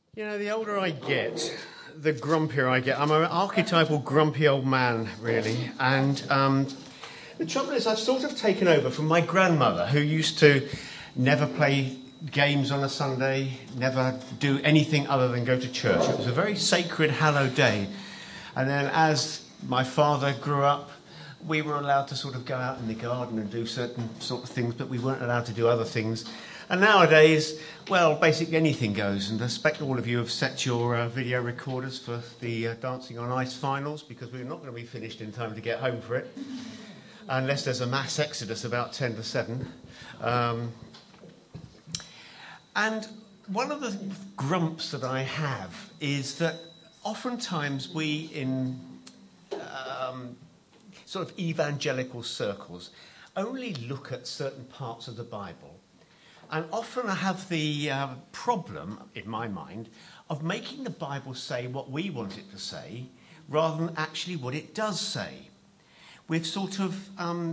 You know, the older I get, the grumpier I get. I'm an archetypal grumpy old man, really. And the trouble is I've sort of taken over from my grandmother, who used to never play games on a Sunday, never do anything other than go to church. It was a very sacred, hallowed day. And then as my father grew up, we were allowed to sort of go out in the garden and do certain sort of things, but we weren't allowed to do other things. And nowadays, well, basically anything goes. And I expect all of you have set your video recorders for the Dancing on Ice finals, because we're not going to be finished in time to get home for it, unless there's a mass exodus about 10 to 7. And one of the grumps that I have is that oftentimes we in sort of evangelical circles only look at certain parts of the Bible. And often I have the problem, in my mind, of making the Bible say what we want it to say, rather than actually what it does say. We've sort of,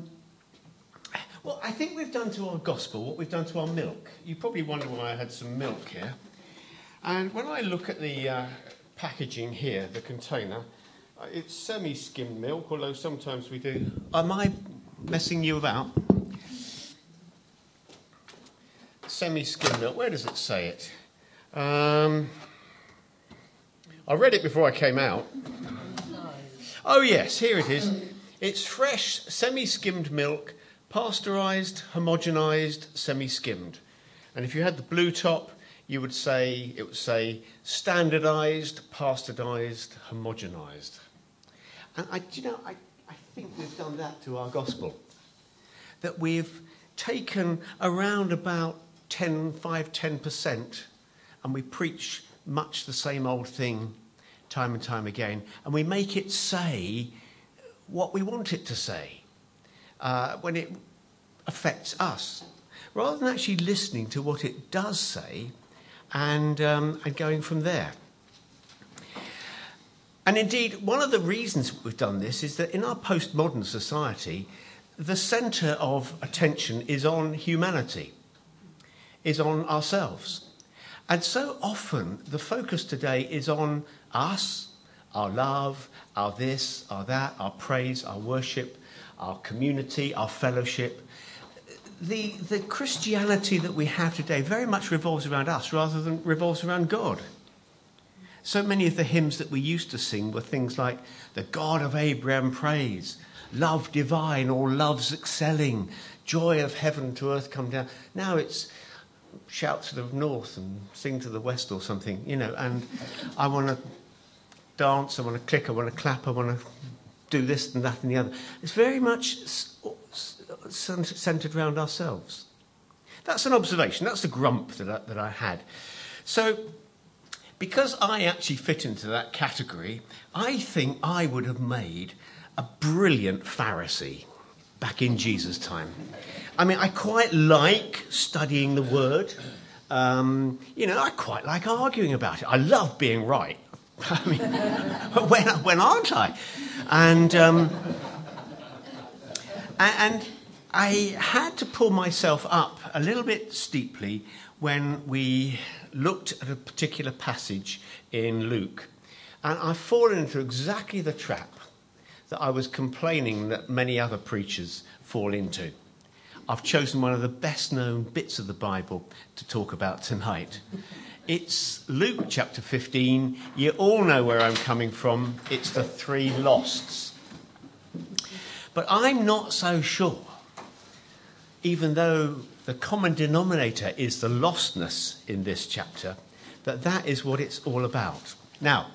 I think we've done to our gospel what we've done to our milk. You probably wonder why I had some milk here. And when I look at the packaging here, the container, it's semi-skimmed milk, although sometimes we do. Am I messing you about? Semi-skimmed milk. Where does it say it? I read it before I came out. Oh yes, here it is. It's fresh, semi-skimmed milk, pasteurised, homogenised, semi-skimmed. And if you had the blue top, it would say standardised, pasteurised, homogenised. And I think we've done that to our gospel. That we've taken around about 10%, and we preach much the same old thing time and time again, and we make it say what we want it to say when it affects us, rather than actually listening to what it does say and going from there. And indeed, one of the reasons we've done this is that in our postmodern society, the centre of attention is on humanity, is on ourselves. And so often the focus today is on us, our love, our this, our that, our praise, our worship, our community, our fellowship. The Christianity that we have today very much revolves around us rather than revolves around God. So many of the hymns that we used to sing were things like, the God of Abraham praise, love divine, all loves excelling, joy of heaven to earth come down. Now it's shout to the north and sing to the west or something, and I want to dance, I want to click, I want to clap, I want to do this and that and the other. It's very much centred around ourselves. That's an observation, that's the grump that I had. So, because I actually fit into that category, I think I would have made a brilliant Pharisee back in Jesus' time. I mean, I quite like studying the Word. I quite like arguing about it. I love being right. I mean, when aren't I? And I had to pull myself up a little bit steeply when we looked at a particular passage in Luke. And I've fallen into exactly the trap that I was complaining that many other preachers fall into. I've chosen one of the best known bits of the Bible to talk about tonight. It's Luke chapter 15. You all know where I'm coming from. It's the three losts. But I'm not so sure, even though the common denominator is the lostness in this chapter, that is what it's all about. Now,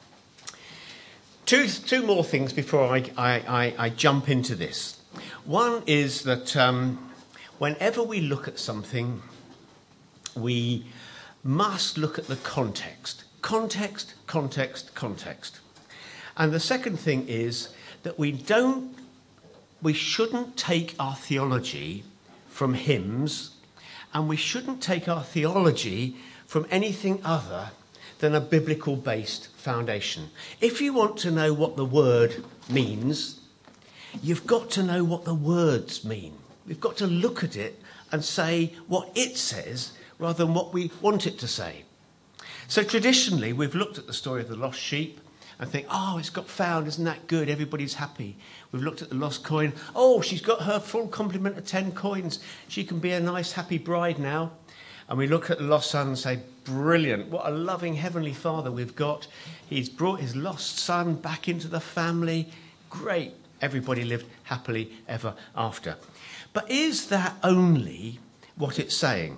two more things before I jump into this. One is that whenever we look at something, we must look at the context. Context, context, context. And the second thing is that we shouldn't take our theology from hymns, and we shouldn't take our theology from anything other than a biblical-based foundation. If you want to know what the word means, you've got to know what the words mean. We've got to look at it and say what it says rather than what we want it to say. So traditionally, we've looked at the story of the lost sheep and think, oh, it's got found, isn't that good? Everybody's happy. We've looked at the lost coin. Oh, she's got her full complement of 10 coins. She can be a nice, happy bride now. And we look at the lost son and say, brilliant, what a loving Heavenly Father we've got. He's brought his lost son back into the family. Great. Everybody lived happily ever after. But is that only what it's saying?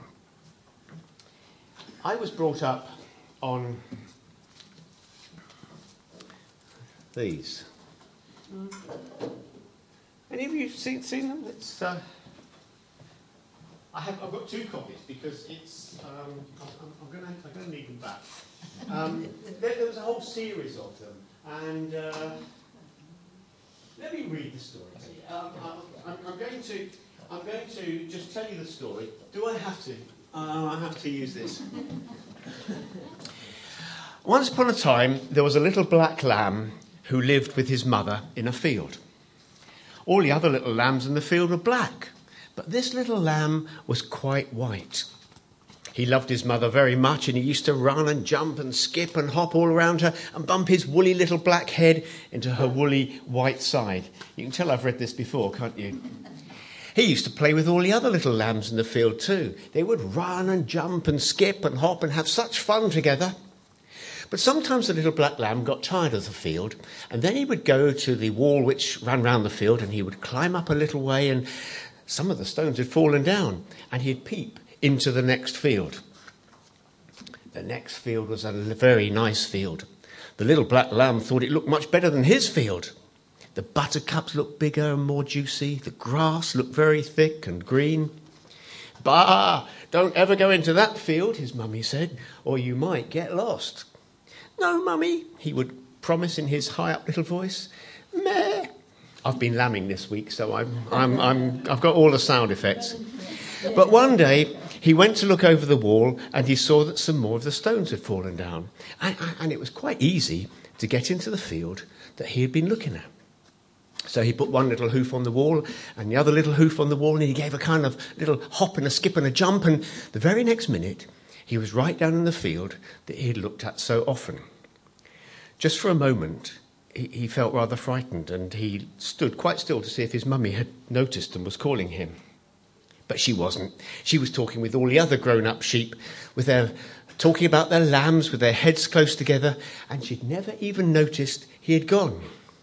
I was brought up on these. Any of you seen them? It's I've got 2 copies because it's I'm going to need them back. There was a whole series of them, and let me read the story to you. I'm going to just tell you the story. Do I have to? I have to use this. Once upon a time, there was a little black lamb who lived with his mother in a field. All the other little lambs in the field were black, but this little lamb was quite white. He loved his mother very much, and he used to run and jump and skip and hop all around her and bump his woolly little black head into her woolly white side. You can tell I've read this before, can't you? He used to play with all the other little lambs in the field too. They would run and jump and skip and hop and have such fun together. But sometimes the little black lamb got tired of the field, and then he would go to the wall which ran round the field, and he would climb up a little way, and some of the stones had fallen down, and he'd peep into the next field. The next field was a very nice field. The little black lamb thought it looked much better than his field. The buttercups looked bigger and more juicy. The grass looked very thick and green. Bah! Don't ever go into that field, his mummy said, or you might get lost. No, mummy, he would promise in his high-up little voice. Meh. I've been lambing this week, so I've got all the sound effects. But one day he went to look over the wall, and he saw that some more of the stones had fallen down, and it was quite easy to get into the field that he had been looking at. So he put one little hoof on the wall and the other little hoof on the wall, and he gave a kind of little hop and a skip and a jump, and the very next minute he was right down in the field that he had looked at so often. Just for a moment he felt rather frightened, and he stood quite still to see if his mummy had noticed and was calling him. But she wasn't. She was talking with all the other grown-up sheep, talking about their lambs with their heads close together, and she'd never even noticed he had gone.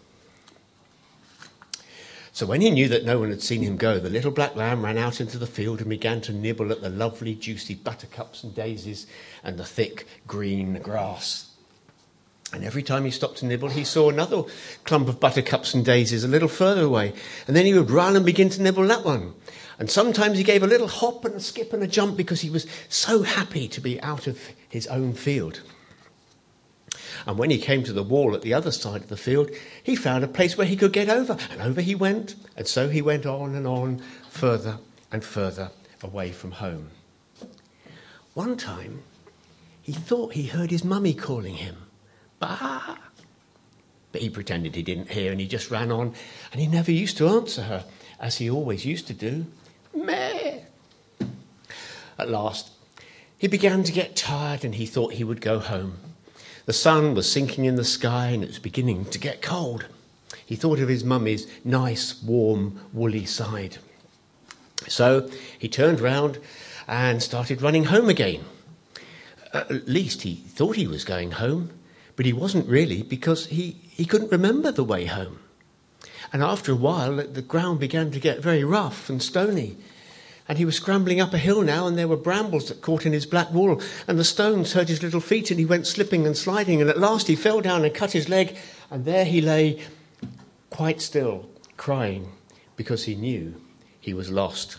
So when he knew that no one had seen him go, the little black lamb ran out into the field and began to nibble at the lovely, juicy buttercups and daisies and the thick, green grass. And every time he stopped to nibble, he saw another clump of buttercups and daisies a little further away. And then he would run and begin to nibble that one. And sometimes he gave a little hop and a skip and a jump because he was so happy to be out of his own field. And when he came to the wall at the other side of the field, he found a place where he could get over. And over he went. And so he went on and on, further and further away from home. One time, he thought he heard his mummy calling him. Bah! But he pretended he didn't hear, and he just ran on. And he never used to answer her, as he always used to do. Meh! At last, he began to get tired, and he thought he would go home. The sun was sinking in the sky, and it was beginning to get cold. He thought of his mummy's nice, warm, woolly side. So he turned round and started running home again. At least he thought he was going home, but he wasn't really, because he couldn't remember the way home. And after a while, the ground began to get very rough and stony. And he was scrambling up a hill now, and there were brambles that caught in his black wool, and the stones hurt his little feet, and he went slipping and sliding, and at last he fell down and cut his leg, and there he lay quite still, crying, because he knew he was lost.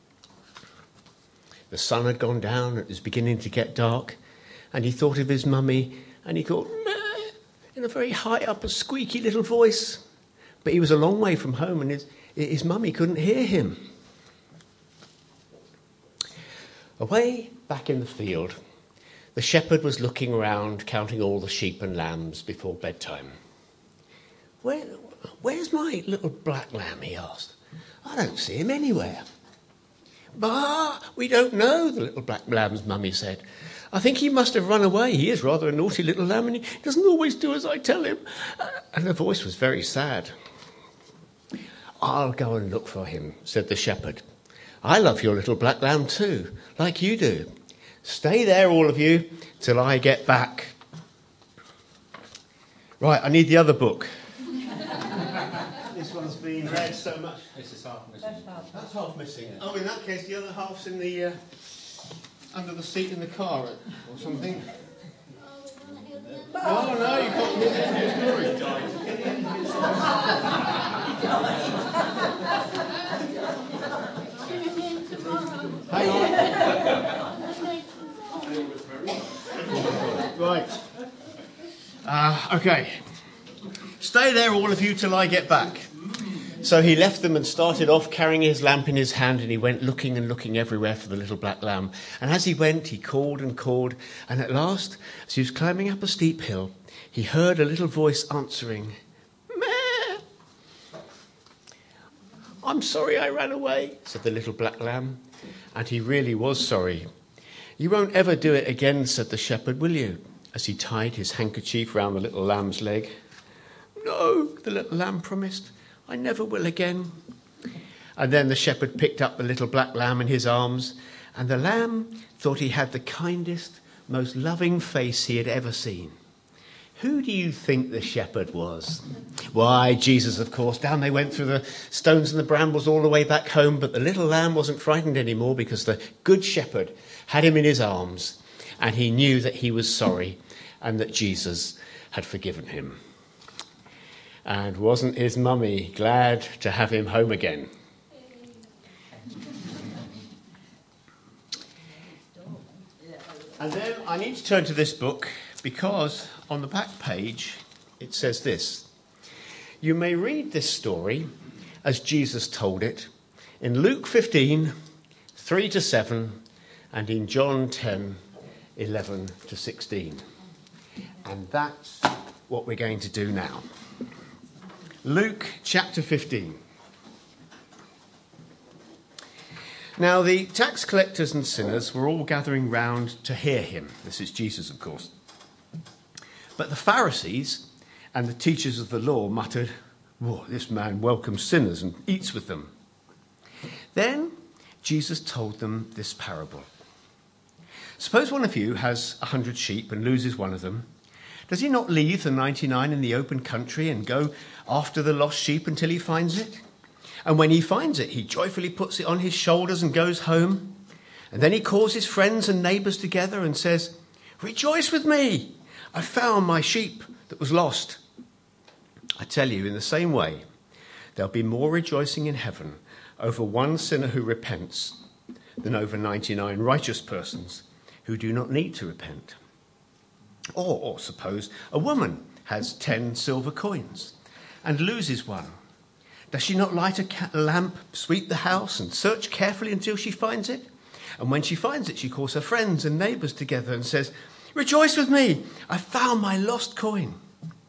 The sun had gone down, it was beginning to get dark, and he thought of his mummy, and he thought, meh, in a very high up, a squeaky little voice. But he was a long way from home, and his mummy couldn't hear him. Away back in the field, the shepherd was looking around, counting all the sheep and lambs before bedtime. Where's my little black lamb, he asked. I don't see him anywhere. Bah, we don't know, the little black lamb's mummy said. I think he must have run away. He is rather a naughty little lamb, and he doesn't always do as I tell him." And the voice was very sad. "I'll go and look for him," said the shepherd. "I love your little black lamb too, like you do. Stay there, all of you, till I get back." Right, I need the other book. This one's been read so much. This is half missing. That's half missing. Oh, in that case, the other half's in the under the seat in the car or something. Oh no, you can't hear the end of the story. Hang on. Right. Okay. "Stay there, all of you, till I get back." So he left them and started off, carrying his lamp in his hand, and he went looking and looking everywhere for the little black lamb. And as he went, he called and called, and at last, as he was climbing up a steep hill, he heard a little voice answering, "Meh." "I'm sorry I ran away," said the little black lamb, and he really was sorry. "You won't ever do it again," said the shepherd, "will you?" as he tied his handkerchief round the little lamb's leg. "No," the little lamb promised. "I never will again." And then the shepherd picked up the little black lamb in his arms, and the lamb thought he had the kindest, most loving face he had ever seen. Who do you think the shepherd was? Why, Jesus, of course. Down they went through the stones and the brambles all the way back home, but the little lamb wasn't frightened anymore because the good shepherd had him in his arms, and he knew that he was sorry and that Jesus had forgiven him. And wasn't his mummy glad to have him home again? And then I need to turn to this book because on the back page it says this. You may read this story as Jesus told it in Luke 15, 3-7, and in John 10, 11-16. And that's what we're going to do now. Luke chapter 15. Now the tax collectors and sinners were all gathering round to hear him. This is Jesus, of course. But the Pharisees and the teachers of the law muttered, "Whoa, this man welcomes sinners and eats with them." Then Jesus told them this parable. Suppose one of you has 100 sheep and loses one of them. Does he not leave the 99 in the open country and go after the lost sheep until he finds it? And when he finds it, he joyfully puts it on his shoulders and goes home. And then he calls his friends and neighbours together and says, "Rejoice with me! I found my sheep that was lost." I tell you, in the same way, there'll be more rejoicing in heaven over one sinner who repents than over 99 righteous persons who do not need to repent. Or suppose a woman has 10 silver coins and loses one. Does she not light a lamp, sweep the house, and search carefully until she finds it? And when she finds it, she calls her friends and neighbours together and says, "Rejoice with me, I found my lost coin."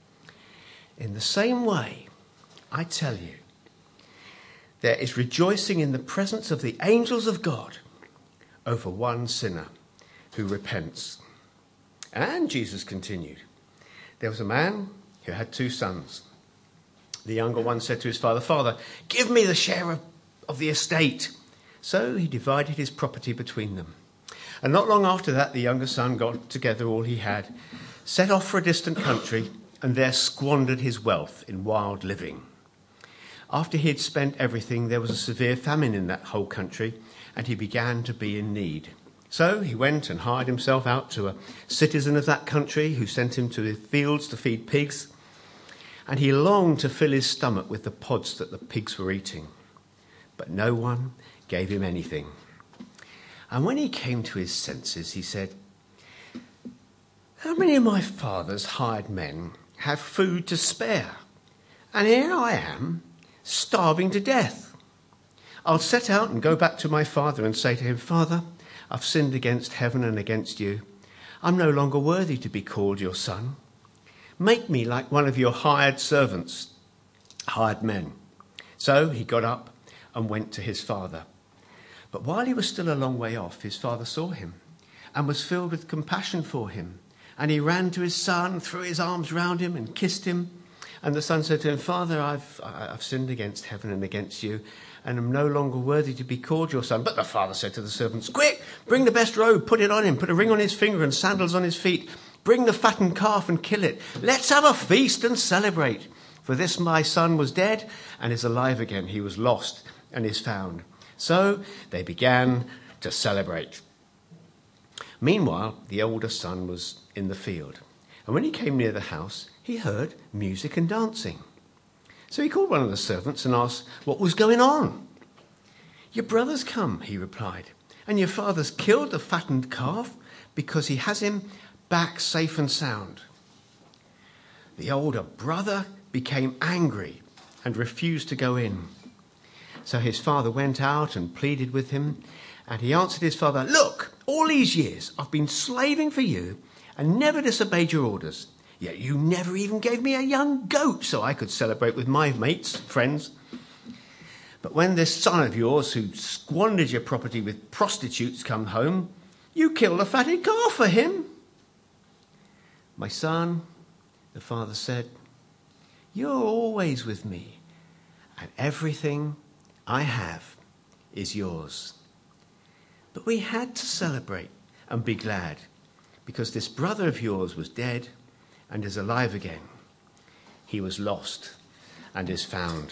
In the same way, I tell you, there is rejoicing in the presence of the angels of God over one sinner who repents. And Jesus continued, there was a man who had 2 sons. The younger one said to his father, "Father, give me the share of the estate." So he divided his property between them. And not long after that, the younger son got together all he had, set off for a distant country, and there squandered his wealth in wild living. After he had spent everything, there was a severe famine in that whole country, and he began to be in need. So he went and hired himself out to a citizen of that country who sent him to the fields to feed pigs. And he longed to fill his stomach with the pods that the pigs were eating. But no one gave him anything. And when he came to his senses, he said, "How many of my father's hired men have food to spare? And here I am, starving to death. I'll set out and go back to my father and say to him, 'Father, I've sinned against heaven and against you. I'm no longer worthy to be called your son. Make me like one of your hired men.' So he got up and went to his father. But while he was still a long way off, his father saw him and was filled with compassion for him. And he ran to his son, threw his arms round him and kissed him. And the son said to him, Father, I've sinned against heaven and against you, and am no longer worthy to be called your son. But the father said to the servants, Quick, bring the best robe, put it on him, put a ring on his finger and sandals on his feet. Bring the fattened calf and kill it. Let's have a feast and celebrate. For this my son was dead and is alive again. He was lost and is found. So they began to celebrate. Meanwhile, the older son was in the field. And when he came near the house, he heard music and dancing. So he called one of the servants and asked what was going on. Your brother's come, he replied, and your father's killed the fattened calf because he has him back safe and sound. The older brother became angry and refused to go in. So his father went out and pleaded with him, and he answered his father, Look, all these years I've been slaving for you and never disobeyed your orders. Yet you never even gave me a young goat so I could celebrate with my mates, friends. But when this son of yours, who squandered your property with prostitutes, come home, you killed a fatted calf for him. My son, the father said, you're always with me, and everything I have is yours. But we had to celebrate and be glad, because this brother of yours was dead and is alive again. He was lost and is found.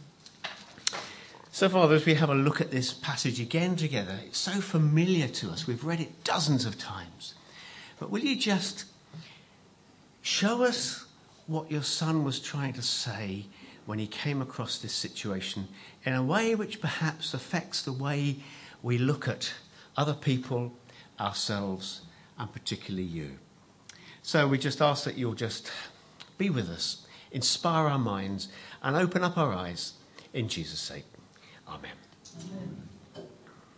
So, Father, as we have a look at this passage again together, it's so familiar to us. We've read it dozens of times. But will you just show us what your son was trying to say when he came across this situation in a way which perhaps affects the way we look at other people, ourselves, and particularly you. So we just ask that you'll just be with us, inspire our minds, and open up our eyes in Jesus' sake. Amen. Amen.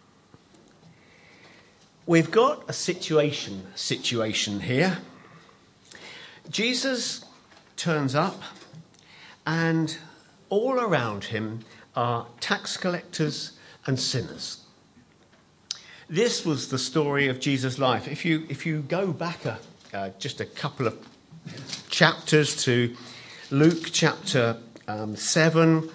We've got a situation here. Jesus turns up, and all around him are tax collectors and sinners. This was the story of Jesus' life. If you go back just a couple of chapters to Luke chapter 7,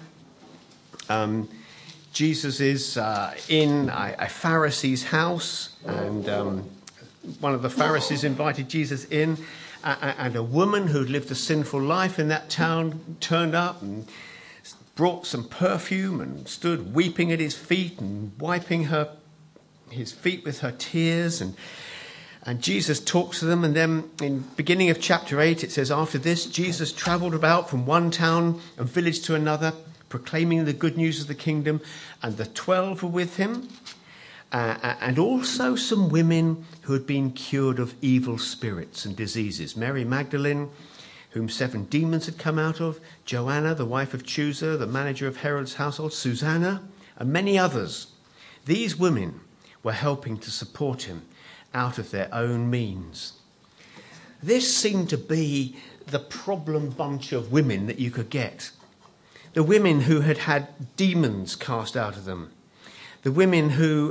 Jesus is in a Pharisee's house, and one of the Pharisees invited Jesus in, and a woman who'd lived a sinful life in that town turned up and brought some perfume and stood weeping at his feet and wiping his feet with her tears, and Jesus talks to them. And then in beginning of chapter 8 it says, after this Jesus travelled about from one town and village to another, proclaiming the good news of the kingdom, and the 12 were with him, and also some women who had been cured of evil spirits and diseases. Mary Magdalene, whom 7 demons had come out of, Joanna, the wife of Chuza, the manager of Herod's household, Susanna, and many others. These women were helping to support him out of their own means. This seemed to be the problem bunch of women that you could get. The women who had had demons cast out of them. The women who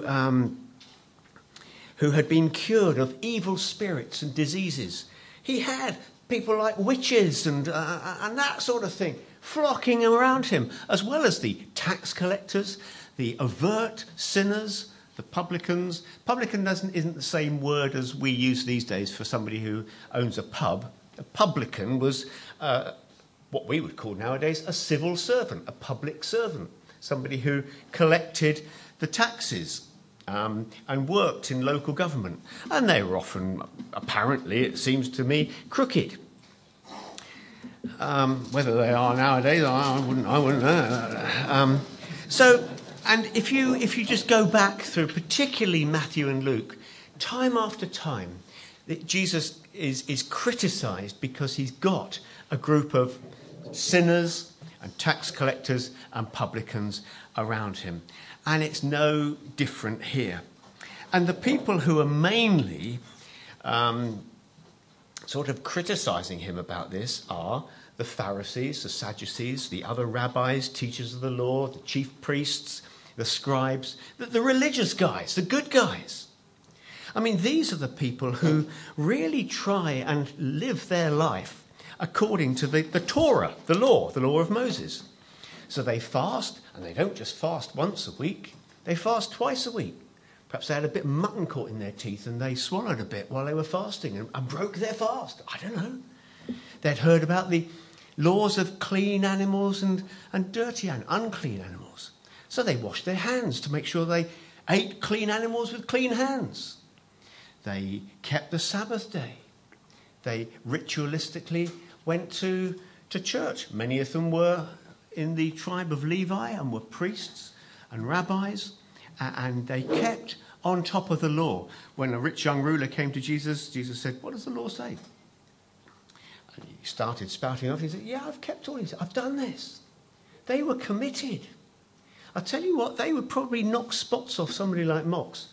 had been cured of evil spirits and diseases. He had people like witches and that sort of thing flocking around him, as well as the tax collectors, the overt sinners, the publicans. Publican isn't the same word as we use these days for somebody who owns a pub. A publican was what we would call nowadays a civil servant, a public servant, somebody who collected the taxes and worked in local government. And they were often, apparently, it seems to me, crooked. Whether they are nowadays, I wouldn't know. And if you just go back through, particularly Matthew and Luke, time after time, Jesus is criticised because he's got a group of sinners and tax collectors and publicans around him. And it's no different here. And the people who are mainly sort of criticising him about this are the Pharisees, the Sadducees, the other rabbis, teachers of the law, the chief priests, the scribes, the religious guys, the good guys. I mean, these are the people who really try and live their life according to the Torah, the law of Moses. So they fast, and they don't just fast once a week, they fast twice a week. Perhaps they had a bit of mutton caught in their teeth and they swallowed a bit while they were fasting and broke their fast. I don't know. They'd heard about the laws of clean animals and dirty and unclean animals. So they washed their hands to make sure they ate clean animals with clean hands. They kept the Sabbath day. They ritualistically went to church. Many of them were in the tribe of Levi and were priests and rabbis, and they kept on top of the law. When a rich young ruler came to Jesus, Jesus said, "What does the law say?" And he started spouting off. He said, "Yeah, I've kept all this. I've done this." They were committed. I tell you what, they would probably knock spots off somebody like Mox,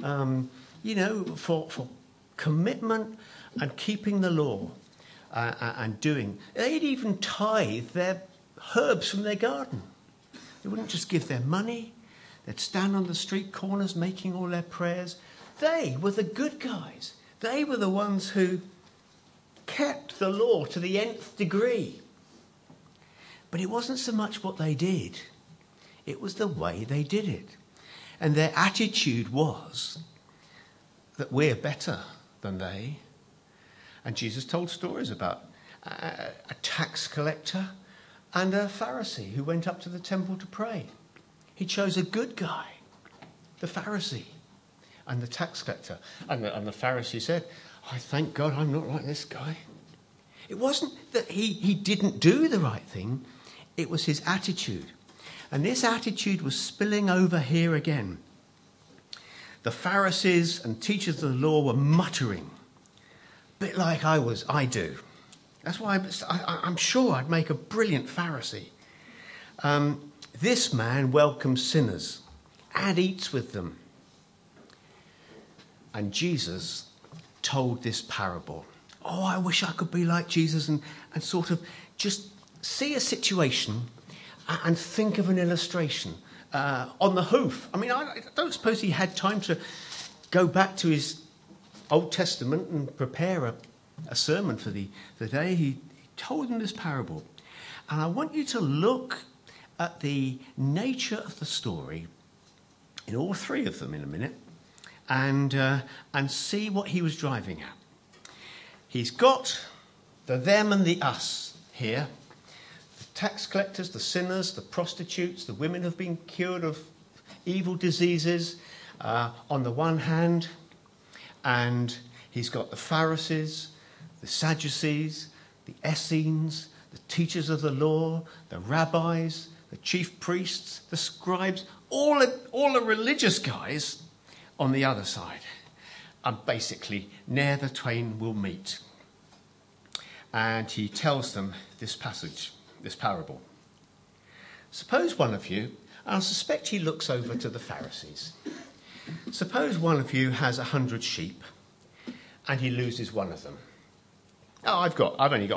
for commitment and keeping the law and doing. They'd even tithe their herbs from their garden. They wouldn't just give their money. They'd stand on the street corners making all their prayers. They were the good guys. They were the ones who kept the law to the nth degree. But it wasn't so much what they did. It was the way they did it. And their attitude was that we're better than they. And Jesus told stories about a tax collector and a Pharisee who went up to the temple to pray. He chose a good guy, the Pharisee, and the tax collector. And the Pharisee said, "I thank God I'm not like this guy." It wasn't that he didn't do the right thing. It was his attitude. And this attitude was spilling over here again. The Pharisees and teachers of the law were muttering, a bit like I do. That's why I'm sure I'd make a brilliant Pharisee. This man welcomes sinners and eats with them. And Jesus told this parable. Oh, I wish I could be like Jesus and sort of just see a situation and think of an illustration on the hoof. I mean, I don't suppose he had time to go back to his Old Testament and prepare a sermon for the day. He told them this parable. And I want you to look at the nature of the story in all three of them in a minute and see what he was driving at. He's got the them and the us here. The tax collectors, the sinners, the prostitutes, the women who've been cured of evil diseases on the one hand. And he's got the Pharisees, the Sadducees, the Essenes, the teachers of the law, the rabbis, the chief priests, the scribes, all the religious guys on the other side. And basically, ne'er the twain will meet. And he tells them this passage, this parable. Suppose one of you, and I suspect he looks over to the Pharisees. Suppose one of you has 100 sheep, and he loses one of them. Oh, I've only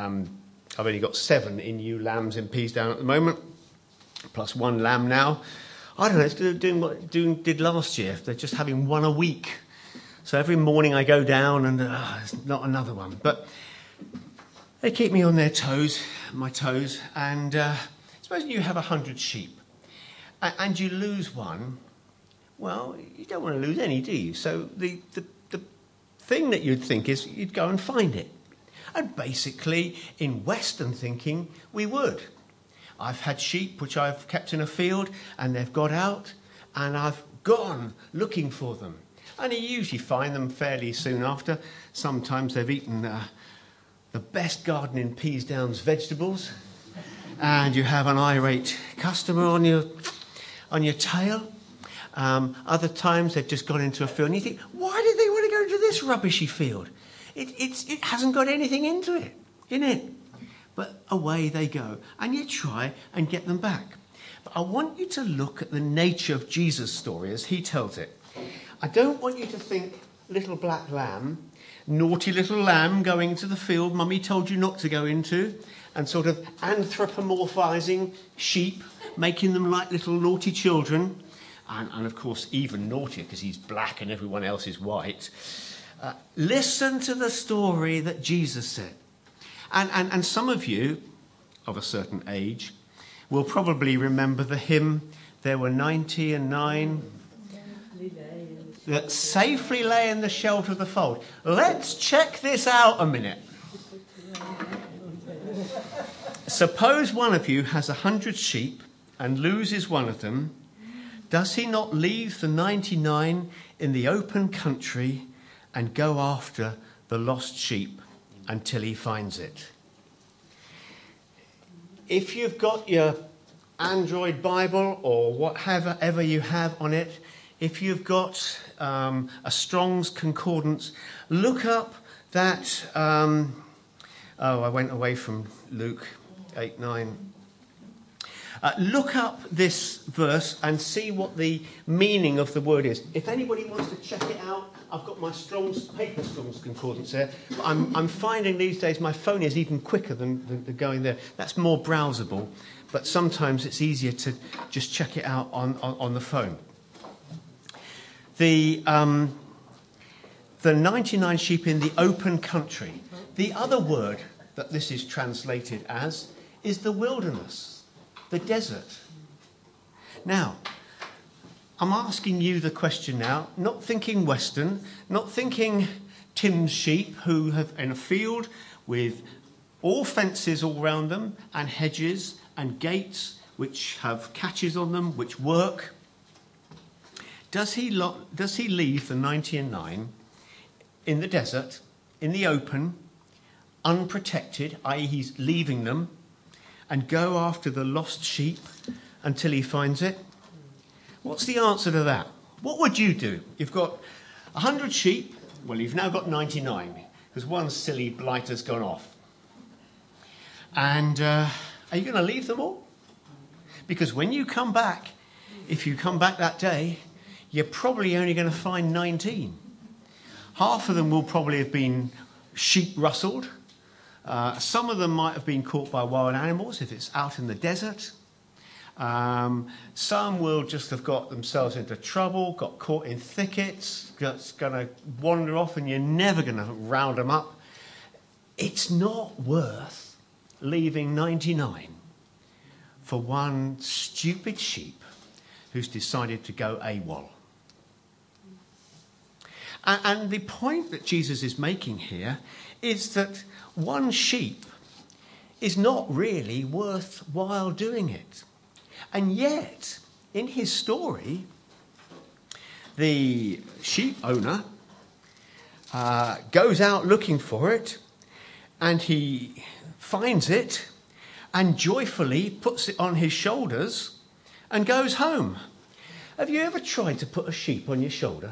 got 7 in ewe lambs in Peasdown at the moment, plus 1 lamb now. I don't know, it's doing what did last year. They're just having 1 a week. So every morning I go down and there's not another one. But they keep me on their toes, my toes. And suppose you have 100 sheep and you lose one. Well, you don't want to lose any, do you? So the thing that you'd think is you'd go and find it. And basically, in Western thinking, we would. I've had sheep which I've kept in a field and they've got out and I've gone looking for them. And you usually find them fairly soon after. Sometimes they've eaten the best garden in Peasdown's vegetables. And you have an irate customer on your tail. Other times they've just gone into a field and you think, why did they want to go into this rubbishy field? It hasn't got anything into it, innit? But away they go. And you try and get them back. But I want you to look at the nature of Jesus' story as he tells it. I don't want you to think little black lamb, naughty little lamb going to the field mummy told you not to go into, and sort of anthropomorphizing sheep, making them like little naughty children, and of course even naughtier because he's black and everyone else is white. Listen to the story that Jesus said. And some of you of a certain age will probably remember the hymn, "There were 90 and 9 that safely lay in the shelter of the fold." Let's check this out a minute. Suppose one of you has 100 sheep and loses one of them. Does he not leave the 99 in the open country and go after the lost sheep until he finds it? If you've got your Android Bible or whatever you have on it, if you've got a Strong's Concordance, look up that... I went away from Luke 8:9. Look up this verse and see what the meaning of the word is. If anybody wants to check it out, I've got my paper Strong's Concordance there. But I'm finding these days my phone is even quicker than going there. That's more browsable, but sometimes it's easier to just check it out on the phone. The 99 sheep in the open country. The other word that this is translated as is the wilderness, the desert. Now, I'm asking you the question now, not thinking Western, not thinking Tim's sheep who have in a field with all fences all around them and hedges and gates which have catches on them, which work. Does he leave the 99 in the desert, in the open, unprotected, i.e. he's leaving them, and go after the lost sheep until he finds it? What's the answer to that? What would you do? You've got 100 sheep. Well, you've now got 99 because one silly blighter's gone off. And are you going to leave them all? Because when you come back, if you come back that day, you're probably only going to find 19. Half of them will probably have been sheep rustled. Some of them might have been caught by wild animals if it's out in the desert. Some will just have got themselves into trouble, got caught in thickets, just going to wander off and you're never going to round them up. It's not worth leaving 99 for one stupid sheep who's decided to go AWOL. And the point that Jesus is making here is that one sheep is not really worthwhile doing it. And yet, in his story, the sheep owner goes out looking for it, and he finds it, and joyfully puts it on his shoulders and goes home. Have you ever tried to put a sheep on your shoulder?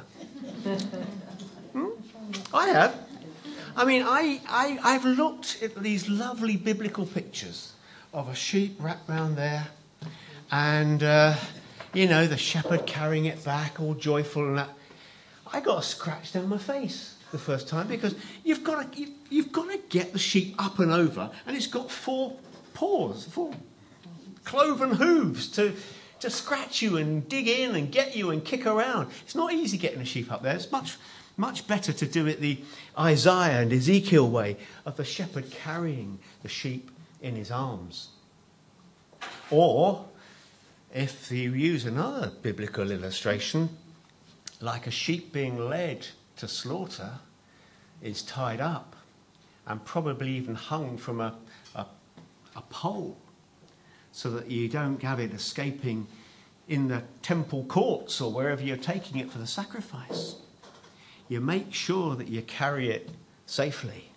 I have. I mean, I've looked at these lovely biblical pictures of a sheep wrapped round there, and, the shepherd carrying it back, all joyful and that. I got a scratch down my face the first time because you've got to get the sheep up and over, and it's got 4 paws, 4 cloven hooves to scratch you and dig in and get you and kick around. It's not easy getting a sheep up there. It's much better to do it the Isaiah and Ezekiel way of the shepherd carrying the sheep in his arms. Or, if you use another biblical illustration, like a sheep being led to slaughter is tied up and probably even hung from a pole so that you don't have it escaping in the temple courts or wherever you're taking it for the sacrifice. You make sure that you carry it safely.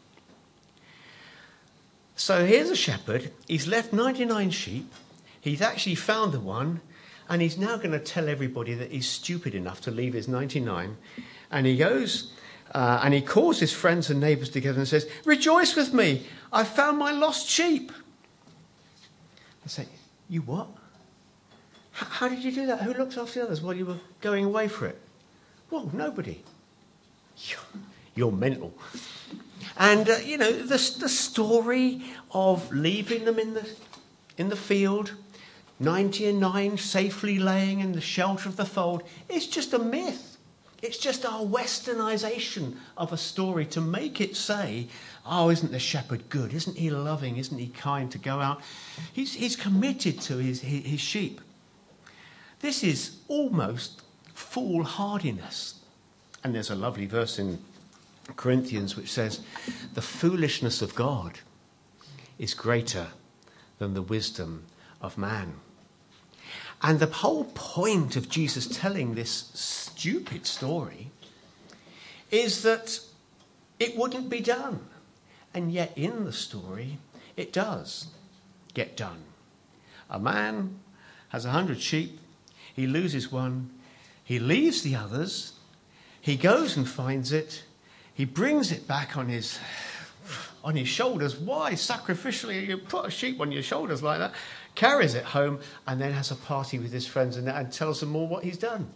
So here's a shepherd. He's left 99 sheep. He's actually found the one, and he's now going to tell everybody that he's stupid enough to leave his 99. And he goes and he calls his friends and neighbours together and says, "Rejoice with me, I've found my lost sheep." I say, "You what? How did you do that? Who looked after the others while you were going away for it?" "Well, nobody." You're mental. And, the story of leaving them in the field, 99 safely laying in the shelter of the fold, it's just a myth. It's just our westernization of a story to make it say, oh, isn't the shepherd good? Isn't he loving? Isn't he kind to go out? He's committed to his sheep. This is almost foolhardiness. And there's a lovely verse in Corinthians which says, the foolishness of God is greater than the wisdom of man. And the whole point of Jesus telling this stupid story is that it wouldn't be done. And yet in the story, it does get done. A man has 100 sheep. He loses one. He leaves the others. He goes and finds it. He brings it back on his shoulders. Why? Sacrificially, you put a sheep on your shoulders like that. Carries it home and then has a party with his friends and tells them all what he's done.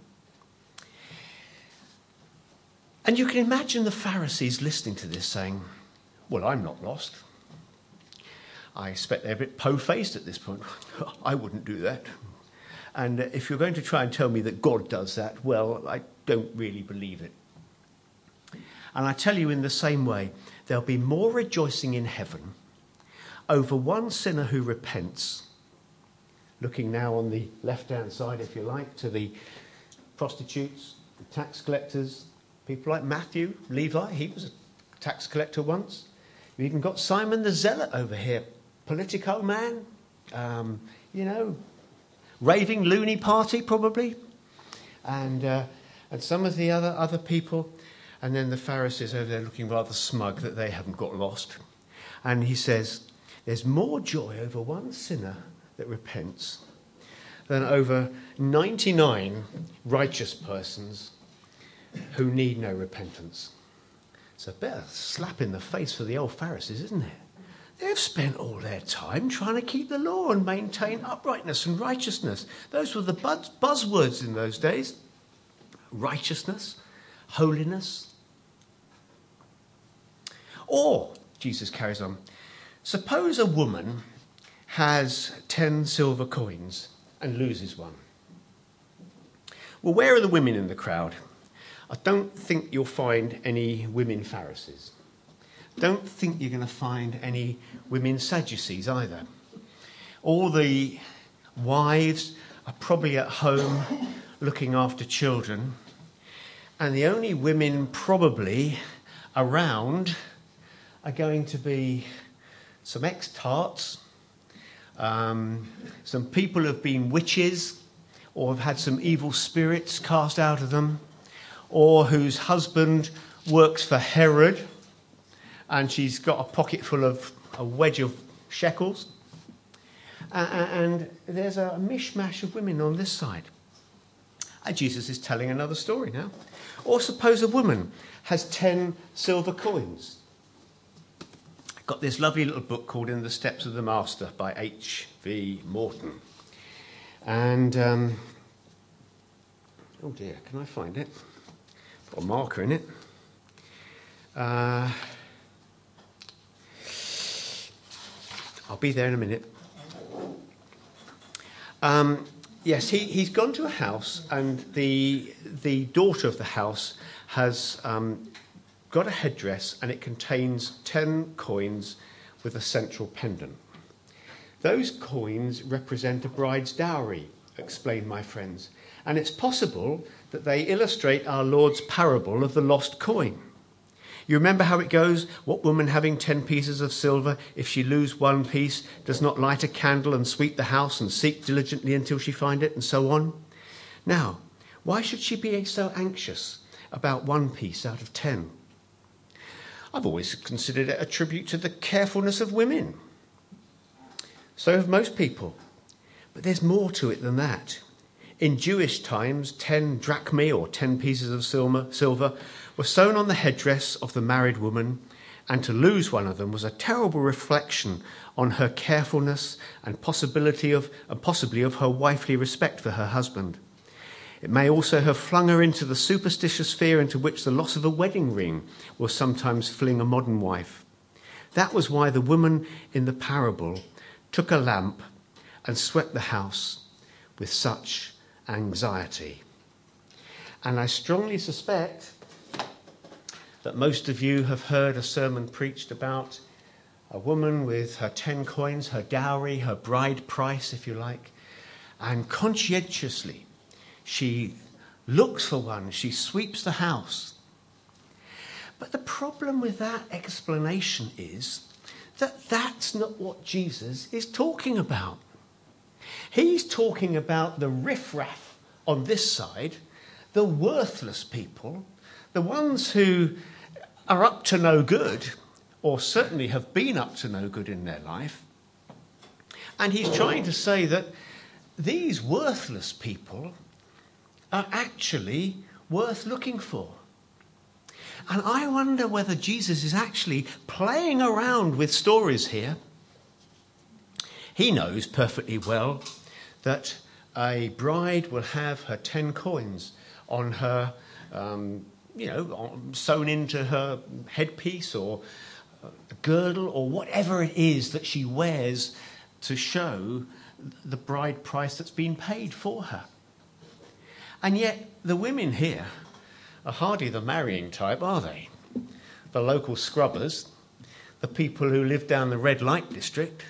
And you can imagine the Pharisees listening to this saying, well, I'm not lost. I expect they're a bit po-faced at this point. I wouldn't do that. And if you're going to try and tell me that God does that, well, I don't really believe it. And I tell you in the same way, there'll be more rejoicing in heaven over one sinner who repents, looking now on the left-hand side, if you like, to the prostitutes, the tax collectors, people like Matthew, Levi, he was a tax collector once. You've even got Simon the Zealot over here, politico man, raving loony party probably, and some of the other people, and then the Pharisees over there looking rather smug that they haven't got lost. And he says, there's more joy over one sinner that repents than over 99 righteous persons who need no repentance. It's a bit of a slap in the face for the old Pharisees, isn't it? They've spent all their time trying to keep the law and maintain uprightness and righteousness. Those were the buzzwords in those days. Righteousness, holiness. Or, Jesus carries on, suppose a woman has 10 silver coins and loses one. Well, where are the women in the crowd? I don't think you'll find any women Pharisees. Don't think you're going to find any women Sadducees either. All the wives are probably at home looking after children. And the only women probably around are going to be some ex-tarts, some people who have been witches or have had some evil spirits cast out of them, or whose husband works for Herod and she's got a pocket full of a wedge of shekels. And there's a mishmash of women on this side. And Jesus is telling another story now. Or suppose a woman has 10 silver coins. I've got this lovely little book called In the Steps of the Master by H.V. Morton. And, oh dear, can I find it? Got a marker in it. I'll be there in a minute. Yes, he's gone to a house, and the daughter of the house has got a headdress, and it contains 10 coins with a central pendant. Those coins represent a bride's dowry, explain my friends, and it's possible that they illustrate our Lord's parable of the lost coin. You remember how it goes? What woman having 10 pieces of silver, if she lose one piece, does not light a candle and sweep the house and seek diligently until she find it, and so on? Now, why should she be so anxious about one piece out of 10? I've always considered it a tribute to the carefulness of women. So have most people. But there's more to it than that. In Jewish times, 10 drachmae, or 10 pieces of silver, were sewn on the headdress of the married woman, and to lose one of them was a terrible reflection on her carefulness and possibly of her wifely respect for her husband. It may also have flung her into the superstitious fear into which the loss of a wedding ring will sometimes fling a modern wife. That was why the woman in the parable took a lamp and swept the house with such anxiety. And I strongly suspect that most of you have heard a sermon preached about a woman with her 10 coins, her dowry, her bride price, if you like, and conscientiously she looks for one, she sweeps the house. But the problem with that explanation is that that's not what Jesus is talking about. He's talking about the riffraff on this side, the worthless people, the ones who are up to no good, or certainly have been up to no good in their life. And he's trying to say that these worthless people are actually worth looking for. And I wonder whether Jesus is actually playing around with stories here. He knows perfectly well that a bride will have her 10 coins on her, sewn into her headpiece or a girdle or whatever it is that she wears to show the bride price that's been paid for her. And yet the women here are hardly the marrying type, are they? The local scrubbers, the people who live down the red light district.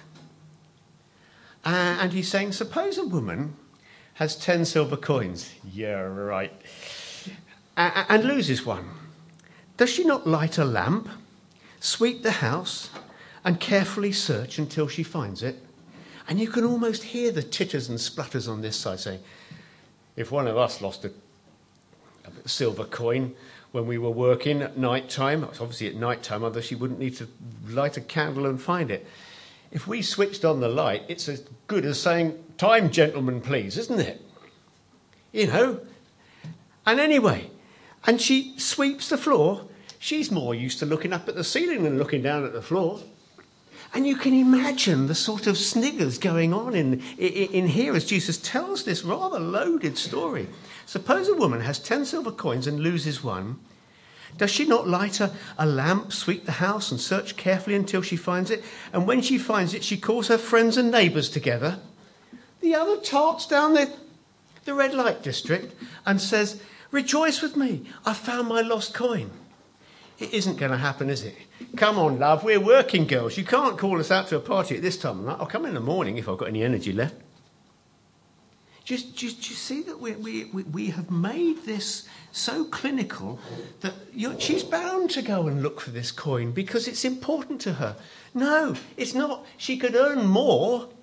And he's saying, suppose a woman has 10 silver coins. Yeah, right. And loses one. Does she not light a lamp, sweep the house, and carefully search until she finds it? And you can almost hear the titters and splutters on this side saying, if one of us lost a silver coin when we were working at night time, obviously at night time, otherwise she wouldn't need to light a candle and find it. If we switched on the light, it's as good as saying, time, gentlemen, please, isn't it? You know? And anyway, and she sweeps the floor. She's more used to looking up at the ceiling than looking down at the floor. And you can imagine the sort of sniggers going on in here as Jesus tells this rather loaded story. Suppose a woman has 10 silver coins and loses one. Does she not light a lamp, sweep the house and search carefully until she finds it? And when she finds it, she calls her friends and neighbours together, the other tarts down the red light district, and says, rejoice with me, I found my lost coin. It isn't going to happen, is it? Come on, love, we're working girls. You can't call us out to a party at this time of night. I'll come in the morning if I've got any energy left. Do you see that we have made this so clinical that she's bound to go and look for this coin because it's important to her? No, it's not. She could earn more